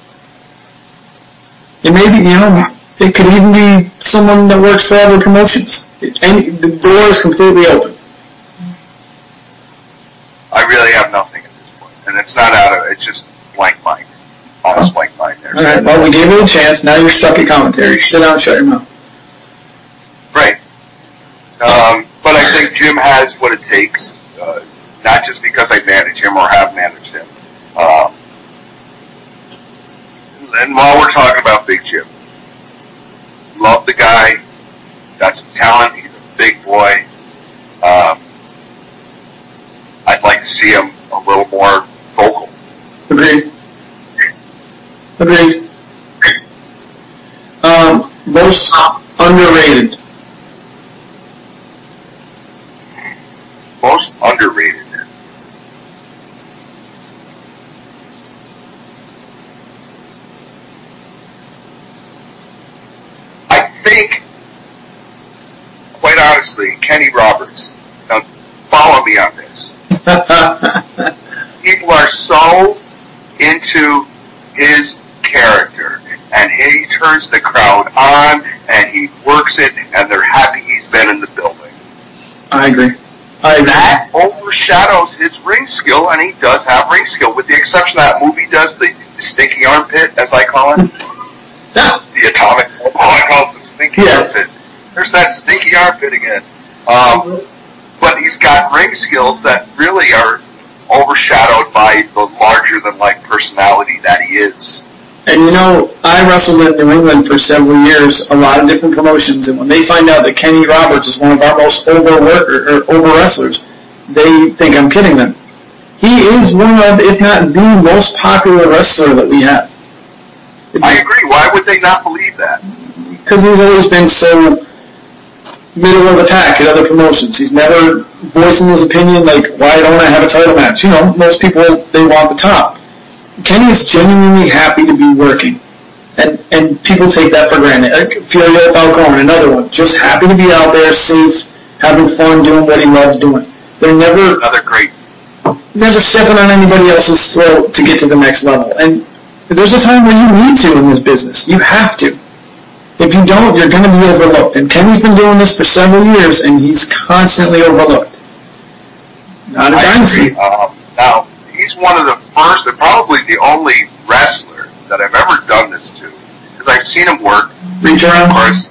And maybe, it could even be someone that works for other promotions. The door is completely open. I really have nothing at this point. And it's not it's just blank mind. Almost blank mind there. All right, well, we gave you a chance. Now you're stuck at commentary. Sit down and shut your mouth. Right. But I think Jim has what it takes, not just because I manage him or have managed him. And while we're talking about Big Jim, love the guy, got some talent, he's a big boy. I'd like to see him a little more vocal. Agreed. Most underrated. Most underrated. I think, quite honestly, Kenny Roberts. Now, follow me on this. People are so into his character, and he turns the crowd on, and he works it, and they're happy he's been in the building. I agree. That overshadows his ring skill, and he does have ring skill, with the exception of that movie does, the stinky armpit, as I call it. The atomic, I call it the stinky armpit. There's that stinky armpit again. But he's got ring skills that really are overshadowed by the larger-than-life personality that he is. And I wrestled in New England for several years, a lot of different promotions, and when they find out that Kenny Roberts is one of our most over wrestlers, they think I'm kidding them. He is one of, if not the most popular wrestler that we have. I agree. Why would they not believe that? Because he's always been so middle of the pack at other promotions. He's never voicing his opinion like, why don't I have a title match? Most people, they want the top. Kenny is genuinely happy to be working. And people take that for granted. Furio Falcone, another one. Just happy to be out there, safe, having fun, doing what he loves doing. They're never stepping on anybody else's throat to get to the next level. And there's a time where you need to in this business. You have to. If you don't, you're going to be overlooked. And Kenny's been doing this for several years, and he's constantly overlooked. Not a dynasty. Now, he's one of the first and probably the only wrestler that I've ever done this to. Because I've seen him work. Reach around? Of course.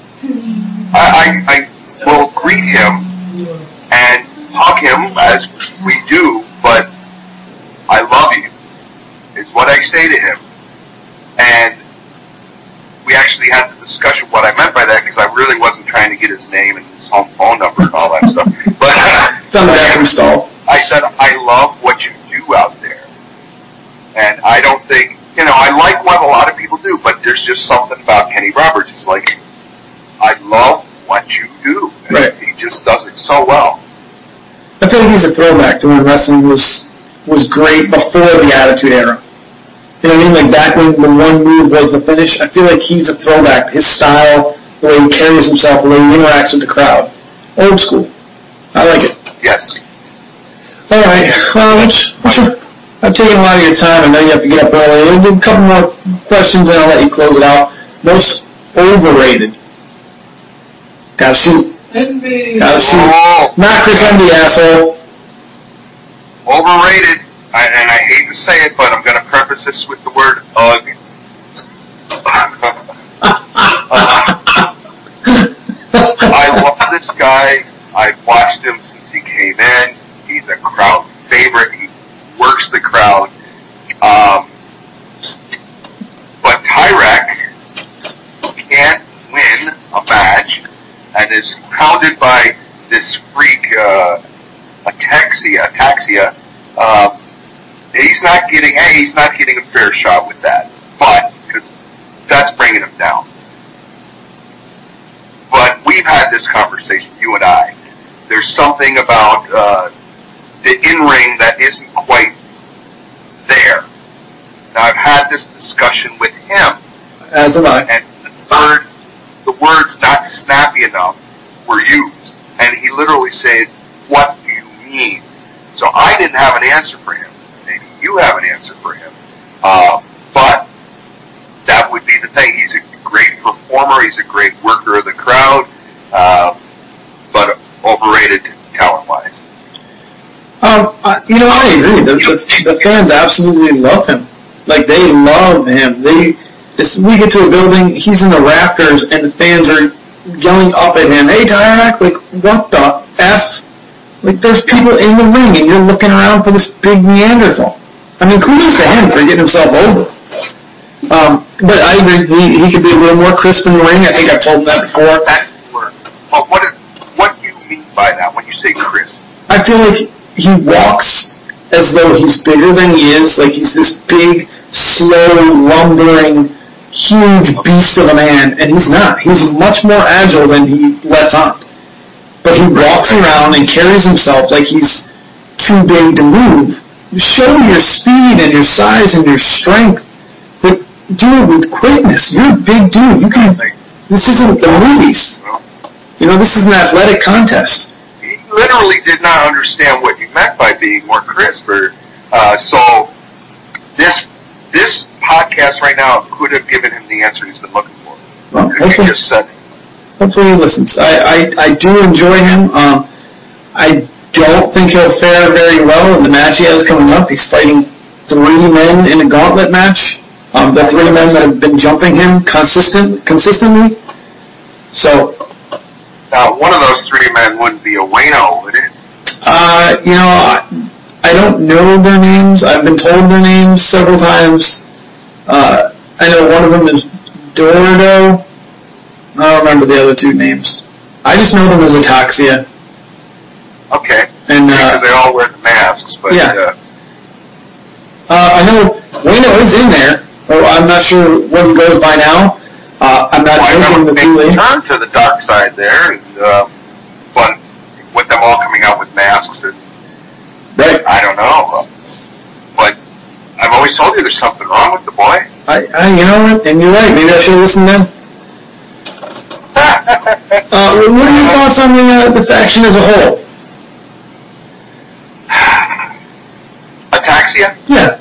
I will greet him and hug him, as we do, but I love you, is what I say to him. And we actually had the discussion what I meant by that, because I really wasn't trying to get his name and his home phone number and all that stuff. But it's on the bathroom stall. I said, I love what you do out there. And I don't think, I like what a lot of people do, but there's just something about Kenny Roberts. It's like, I love what you do. And right. He just does it so well. I feel like he's a throwback to when wrestling was great before the Attitude Era. You know what I mean? Like back when the one move was the finish, I feel like he's a throwback. His style, the way he carries himself, the way he interacts with the crowd. Old school. I like it. Yes. All right. I've taken a lot of your time. I know you have to get up early. I'll do a couple more questions and I'll let you close it out. Most overrated. Gotta shoot. Gotta shoot. Oh. Not Chris Envy, asshole. Overrated. And I hate to say it, but I'm going to preface this with the word ugh. I love this guy. I've watched him since he came in. He's a crowd favorite. He works the crowd. But Tyrek can't win a match and is surrounded by this freak ataxia. He's not getting a fair shot with that, but because that's bringing him down. But we've had this conversation, you and I. there's something about the in-ring that isn't quite there. Now, I've had this discussion with him. As have I. And the words not snappy enough were used. And he literally said, "What do you mean?" So I didn't have an answer for him. Maybe you have an answer for him. But that would be the thing. He's a great performer. He's a great worker of the crowd. But overrated talent-wise. I agree. The fans absolutely love him. Like, they love him. We get to a building, he's in the rafters, and the fans are yelling up at him, "Hey, Tyrek," like, what the F? Like, there's people in the ring, and you're looking around for this big Neanderthal. I mean, kudos to him for getting himself over. But I agree, he could be a little more crisp in the ring. I think I've told him that before. Well, what do you mean by that when you say crisp? I feel like he walks as though he's bigger than he is. Like, he's this big, slow, lumbering, huge beast of a man, and he's not. He's much more agile than he lets on. But he walks around and carries himself like he's too big to move. Show your speed and your size and your strength, but do it with quickness. You're a big dude. This isn't the movies. This is an athletic contest. He literally did not understand what you meant by being more crisp. So this podcast right now could have given him the answer he's been looking for. Well, hopefully he listens. I do enjoy him. I don't think he'll fare very well in the match he has coming up. He's fighting 3 men in a gauntlet match. The 3 men that have been jumping him consistently. So, now, one of those 3 men wouldn't be a Wayno, would it? I don't know their names. I've been told their names several times. I know one of them is Dorado. I don't remember the other 2 names. I just know them as Ataxia. Okay. And because they all wear the masks, but yeah. I know Wayno is in there. I'm not sure what he goes by now. I'm not joking with you. They turned to the dark side there, but with them all coming out with masks, right. I don't know. But I've always told you there's something wrong with the boy. You know what? And you're right. Maybe I should have listened then. What are your thoughts on the faction as a whole? Ataxia? Yeah.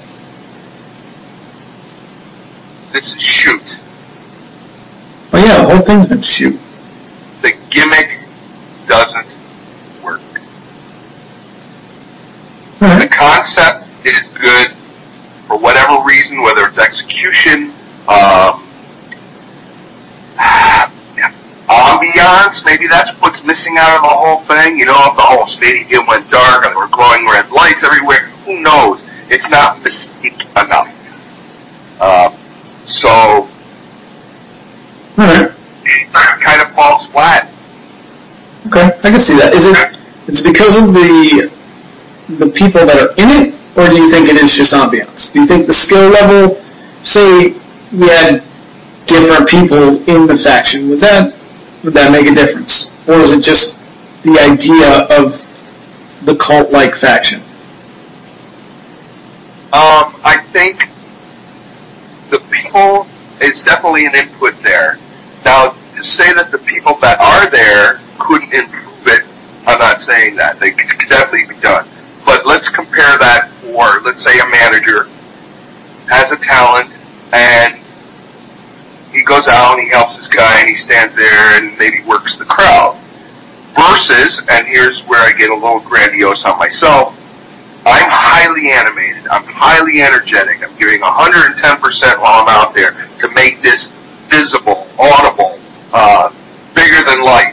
This is shoot. Oh yeah, the whole thing's been shoot. The gimmick doesn't work. Right. The concept is good for whatever reason, whether it's execution, ambiance, maybe that's what's missing out of the whole thing. If the whole stadium went dark and there were glowing red lights everywhere, who knows? It's not mystique enough. So, it kind of falls flat. Okay, I can see that. It's because of the people that are in it, or do you think it is just ambiance? Do you think the skill level, say we had different people in the faction, would that make a difference? Or is it just the idea of the cult-like faction? I think the people, it's definitely an input there. Now, to say that the people that are there couldn't improve it, I'm not saying that. They could definitely be done. But let's compare that for, let's say, a manager has a talent, and he goes out and he helps this guy, and he stands there and maybe works the crowd. Versus, and here's where I get a little grandiose on myself, I'm highly animated. I'm highly energetic. I'm giving 110% while I'm out there to make this visible, audible, bigger than life.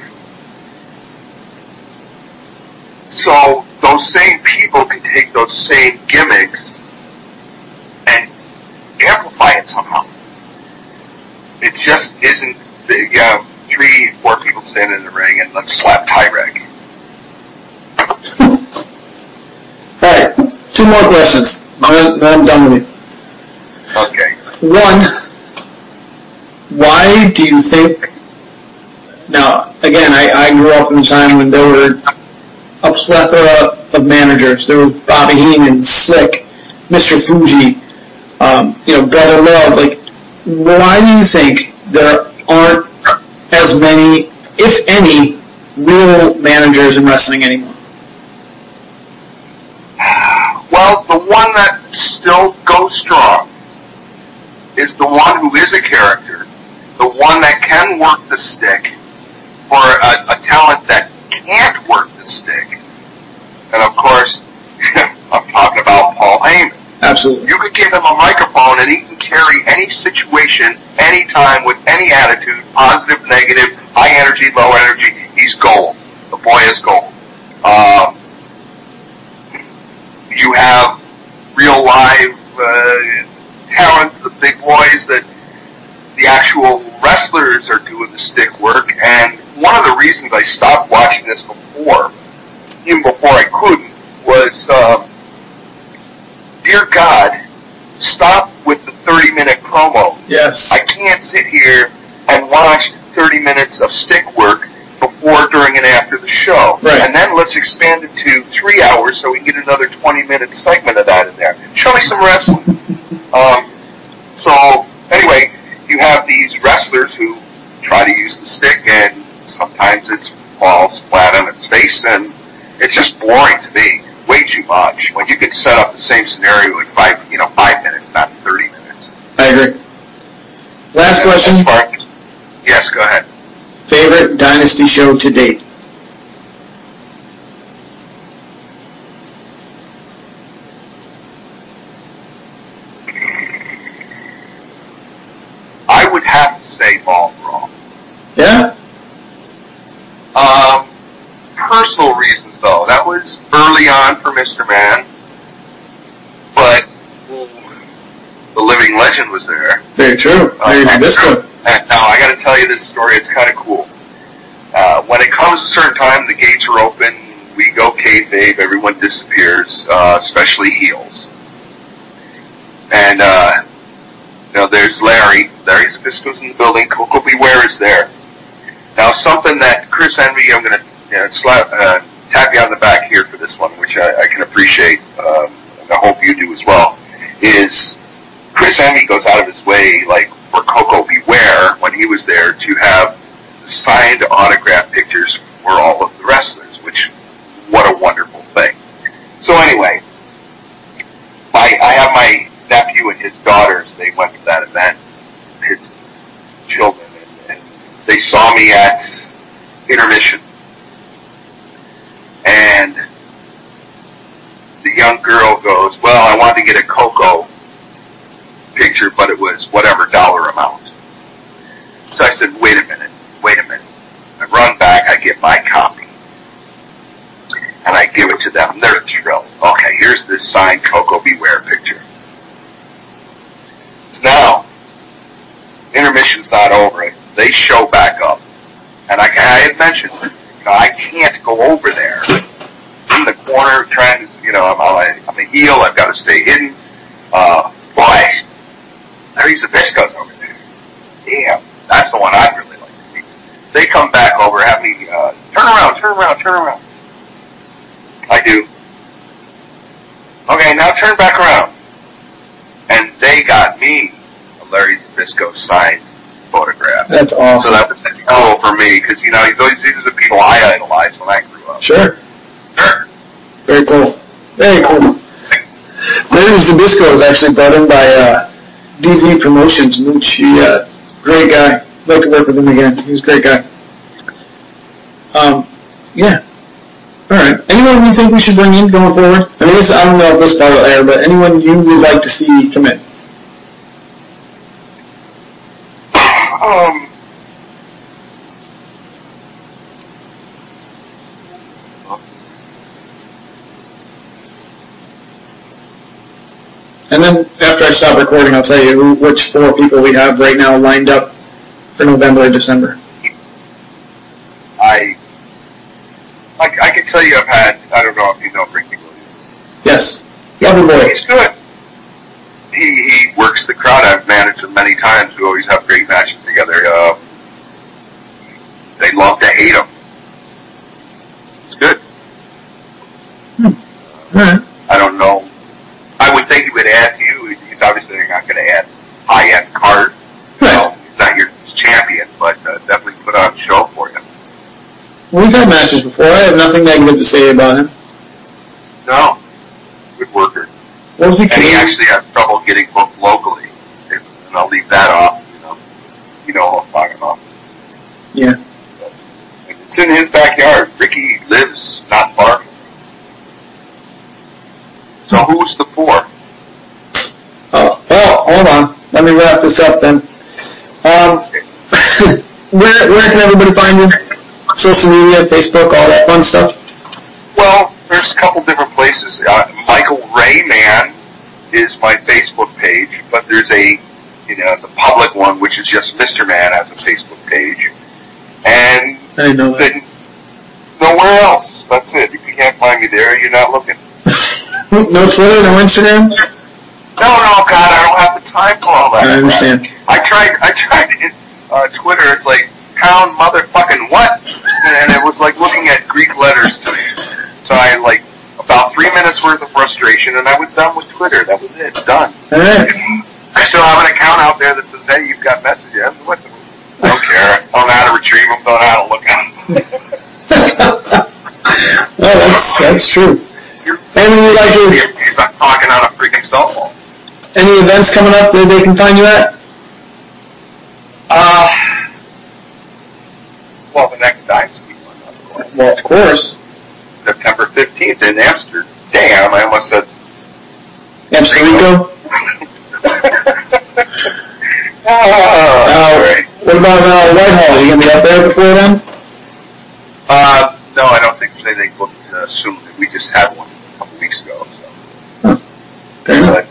So those same people can take those same gimmicks and amplify it somehow. It just isn't, 3-4 people standing in the ring and let's slap Tyrek. Alright, 2 more questions. Then I'm done with you. Okay. 1, why do you think... Now, again, I grew up in a time when there were a plethora of managers. There was Bobby Heenan, Slick, Mr. Fuji, Brother Love. Like, why do you think there aren't as many, if any, real managers in wrestling anymore? Well, the one that still goes strong is the one who is a character, the one that can work the stick for a talent that can't work the stick. And of course, I'm talking about Paul Heyman. Absolutely. You could give him a microphone and he can carry any situation, anytime, with any attitude, positive, negative, high energy, low energy. He's gold. The boy is gold. You have real live talent, the big boys that the actual wrestlers are doing the stick work. And one of the reasons I stopped watching this before, even before I couldn't, was, dear God, stop with the 30-minute promo. Yes. I can't sit here and watch 30 minutes of stick work before, during, and after the show. Right. And then let's expand it to 3 hours so we can get another 20-minute segment of that in there. Show me some wrestling. So, anyway, you have these wrestlers who try to use the stick, and sometimes it falls flat on its face, and it's just boring to me. Way too much. When you could set up the same scenario in 5 minutes, not 30 minutes. I agree. Last question. Yes, go ahead. Favorite Dynasty show to date? I would have to say Ball Brawl. Yeah? Personal reasons, though. That was early on for Mr. Man, but the living legend was there. Very true. Very Nabisco. Now, I got to tell you this story. It's kind of cool. When it comes to a certain time, the gates are open. We go kayfabe. Everyone disappears, especially heels. And there's Larry. Larry Zbyszko's in the building. Coco Beware is there. Now, something that Chris Envy, I'm going to tap you on the back here for this one, which I can appreciate, and I hope you do as well, is Chris Envy goes out of his way, like for Coco Beware, when he was there, to have signed autograph pictures for all of the wrestlers, which, what a wonderful thing. So anyway, I have my nephew and his daughters, they went to that event, his children, and they saw me at intermission. And the young girl goes, well, I wanted to get a Coco picture, but it was whatever dollar amount. So I said, wait a minute. I run back, I get my copy. And I give it to them. They're thrilled. Okay, here's this signed Coco Beware picture. So now, intermission's not over. They show back up. And I had mentioned, I can't go over there. In the corner, trying to, I'm a heel, I've got to stay hidden. Boy, Larry Zbyszko's over there. Damn, that's the one I'd really like to see. They come back over, have me, turn around. I do. Okay, now turn back around. And they got me a Larry Zbyszko signed photograph. That's awesome. So that was cool for me, because, these are the people I idolized when I grew up. Sure. Very cool. Larry Zbyszko was actually brought in by DZ Promotions, Mooch. He, great guy. I'd like to work with him again. He was a great guy. Yeah. All right. Anyone you think we should bring in going forward? I don't know if this part will air, but anyone you would like to see come in? And then after I stop recording, I'll tell you which 4 people we have right now lined up for November and December. I can tell you I've had, I don't know if you know Ricky Williams. Yes. Lovely boy. He's good. He works the crowd. I've managed him many times. We always have great matches together. They love to hate him. It's good. Right. I don't know. I would think he would add to you. He's obviously not going to add high-end card. Right. So he's not your champion, but definitely put on a show for you. We've had matches before. I have nothing negative to say about him. No. Good worker. What was he? And he actually has trouble getting booked locally. And I'll leave that off. You know what I'm talking about. Yeah. It's in his backyard. Ricky lives not far from him. So who's the 4? Oh, well, hold on. Let me wrap this up then. Where can everybody find you? Social media, Facebook, all that fun stuff? Well, there's a couple different places. Michael Rayman is my Facebook page, but there's the public one, which is just Mr. Man has a Facebook page. And I know that. then nowhere else. That's it. If you can't find me there, you're not looking. No Twitter, no Instagram? No, God, I don't have the time for all that. I understand. I tried Twitter. It's like pound motherfucking what? And it was like looking at Greek letters to me. So I about 3 minutes worth of frustration, and I was done with Twitter. That was it. Done. All right. I still have an account out there that says, "Hey, you've got messages." What? I don't care. I don't know how to retrieve them. Don't know how to look at them. Well, that's true. And you like to? I'm talking on a freaking cell phone. Any events coming up that they can find you at? Well, the next Dynasty one, of course. Well, of course. September 15th in Amsterdam. I almost said Amsterdam. Right. What about Whitehall? Are you going to be up there before then? No, I don't think they booked soon. We just had one a couple weeks ago. So. Huh. But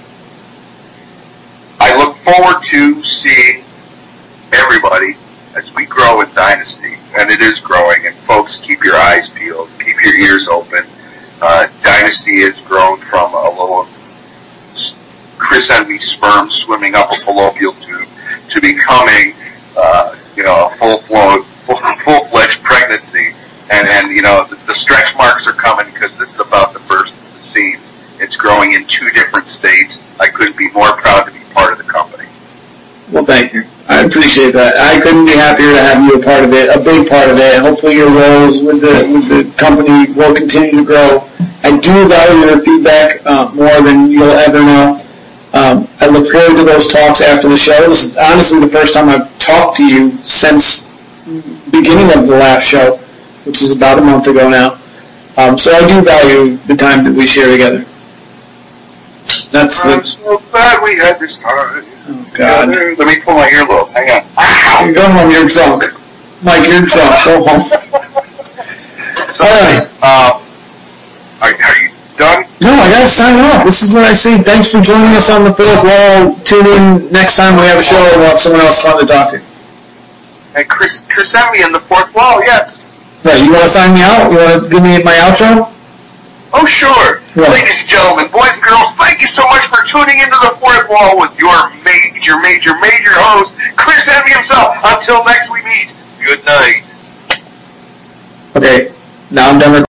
I look forward to seeing everybody as we grow in Dynasty, and it is growing. And folks, keep your eyes peeled, keep your ears open. Dynasty has grown from a little Chris Envy sperm swimming up a fallopian tube to becoming, a full-fledged pregnancy. And the stretch marks are coming because this is about to burst the seams. It's growing in 2 different states. I couldn't be more proud to be part of the company. Well, thank you. I appreciate that. I couldn't be happier to have you a part of it, a big part of it. Hopefully your roles with the company will continue to grow. I do value your feedback more than you'll ever know. I look forward to those talks after the show. This is honestly the first time I've talked to you since beginning of the last show, which is about a month ago now. So I do value the time that we share together. I'm so glad we had this time. Oh, God. Let me pull my earlobe. Hang on. Ow! Go home, you're drunk. Mike, you're drunk. Go home. So, all right. Are you done? No, I gotta sign off. This is what I say. Thanks for joining us on the 4th wall. Tune in next time we have a show and we'll have someone else fun to talk to. And Chris Envy in the 4th wall, yes. Right, you want to sign me out? You want to give me my outro? Oh, sure. Yeah. Ladies and gentlemen, boys and girls, thank you so much for tuning into the 4th wall with your major host, Chris Envy himself. Until next we meet, good night. Okay, now I'm done with